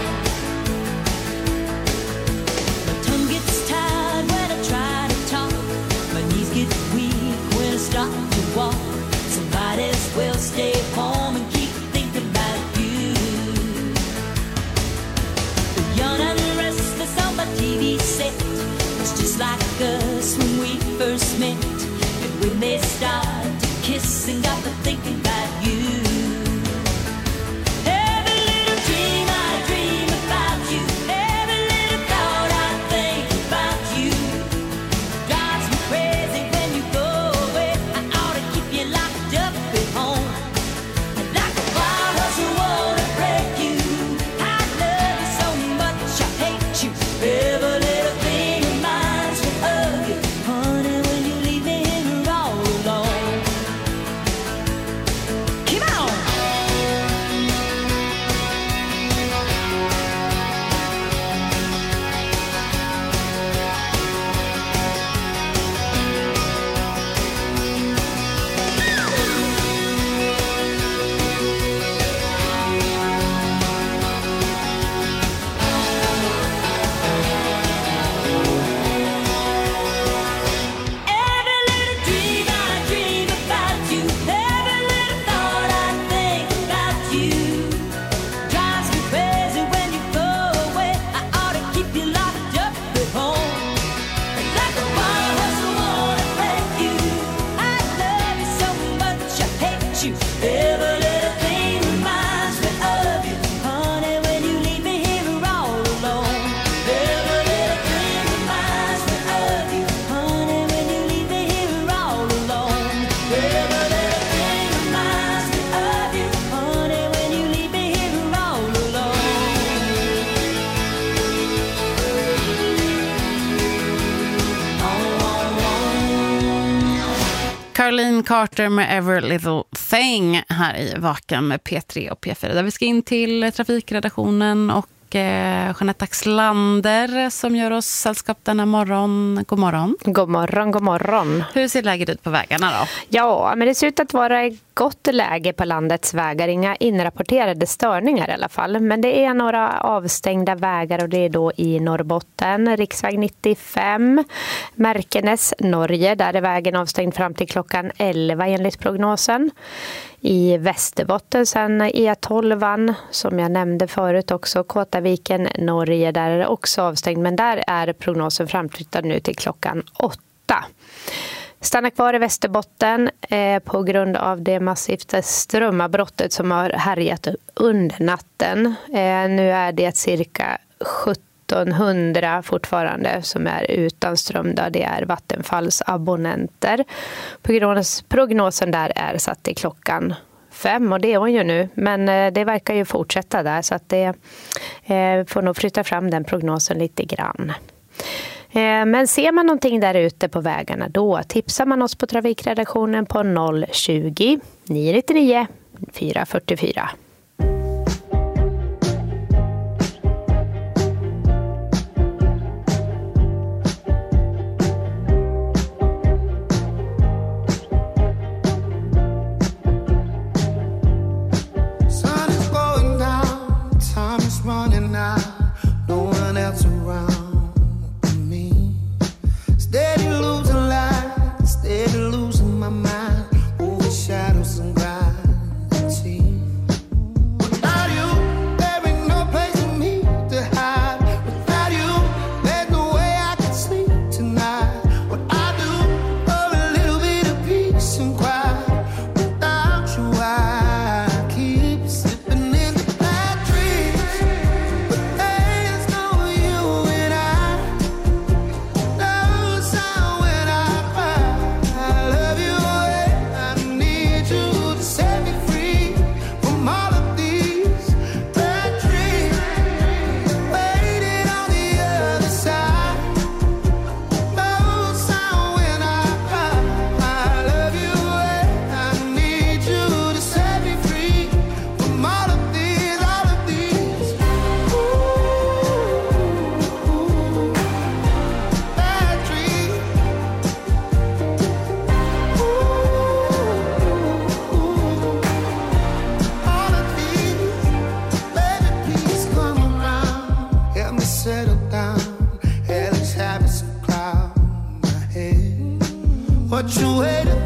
My tongue gets tired when I try to talk. My knees get weak when I start to walk. So might as well stay home and keep thinking about you. The young and restless on my T V set was just like us when we first met. And when they started to kiss and got to thinking about you. Every little dream I dream about you, every little thought I think about you. Drives me crazy when you go away. I ought to keep you locked up at home. And like a wild horse, I wanna break you. I love you so much, I hate you. Every little thing reminds me of you. Honey, when you leave me here all alone. Come on! Every little dream I dream about you, every little thought I think about you. Drives me crazy when you go away. I ought to keep you locked up at home. And like a wild horse, I wanna break you. I love you so much, I hate you. Every little thing reminds me of you. Honey, when you leave me here all alone. Every little thing reminds me of you. Honey, when you leave me here all alone. Every little thing reminds me of you. Honey, when you leave me here all alone. Caroline Carter med Every Little Thing här i Vaken med P tre och P fyra. Där vi ska in till trafikredaktionen och eh, Jeanette Axlander som gör oss sällskap denna morgon. God morgon. God morgon, god morgon. Hur ser läget ut på vägarna då? Ja, men det ser ut att vara ett gott läge på landets vägar. Inga inrapporterade störningar i alla fall. Men det är några avstängda vägar och det är då i Norrbotten. Riksväg nittiofem, Märkenäs, Norge. Där är vägen avstängd fram till klockan elva enligt prognosen. I Västerbotten sen E tolv som jag nämnde förut också, Kåtaviken, Norge, där är det också avstängd, men där är prognosen framflyttad nu till klockan åtta. Stanna kvar i Västerbotten eh, på grund av det massivt strömavbrottet som har härjat under natten. Eh, nu är det cirka sjuttonhundra fortfarande som är utan ström. Där det är Vattenfalls abonnenter. Prognos, prognosen där är satt till klockan fem och det är hon ju nu. Men eh, det verkar ju fortsätta där så att det eh, får nog flytta fram den prognosen lite grann. Men ser man någonting där ute på vägarna, då tipsar man oss på trafikredaktionen på noll tjugo, nio nittionio, fyra fyrtiofyra. Sun is going down, time is running out, no one else around. Steady losing light, steady losing my mind, over shadows and gravity. settle down. Hey, let's have some cloud in my head. What you waiting